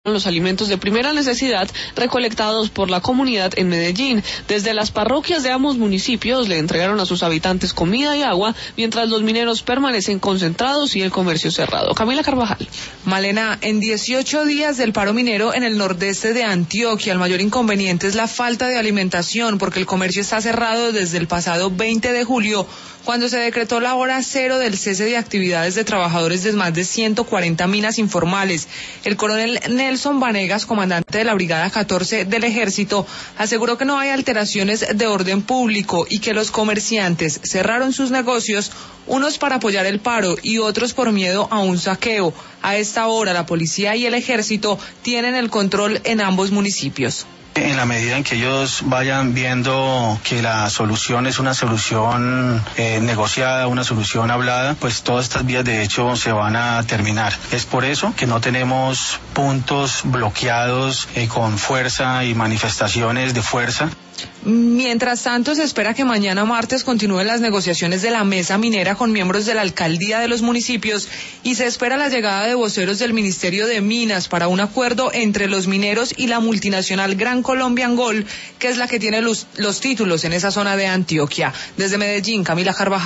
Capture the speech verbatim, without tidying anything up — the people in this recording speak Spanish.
los alimentos de primera necesidad recolectados por la comunidad en Medellín. Desde las parroquias de ambos municipios le entregaron a sus habitantes comida y agua, mientras los mineros permanecen concentrados y el comercio cerrado. Camila Carvajal. Malena, en dieciocho días del paro minero en el nordeste de Antioquia, el mayor inconveniente es la falta de alimentación, porque el comercio está cerrado desde el pasado veinte de julio, cuando se decretó la hora cero del cese de actividades de trabajadores de más de ciento cuarenta minas informales. El coronel Nelson Vanegas, comandante de la Brigada catorce del Ejército, aseguró que no hay alteraciones de orden público y que los comerciantes cerraron sus negocios, unos para apoyar el paro y otros por miedo a un saqueo. A esta hora, la policía y el Ejército tienen el control en ambos municipios. En la medida en que ellos vayan viendo que la solución es una solución eh, negociada, una solución hablada, pues todas estas vías de hecho se van a terminar. Es por eso que no tenemos puntos bloqueados eh, con fuerza y manifestaciones de fuerza. Mientras tanto, se espera que mañana martes continúen las negociaciones de la mesa minera con miembros de la alcaldía de los municipios y se espera la llegada de voceros del Ministerio de Minas para un acuerdo entre los mineros y la multinacional Gran Colombian Gold, que es la que tiene los, los títulos en esa zona de Antioquia. Desde Medellín, Camila Carvajal.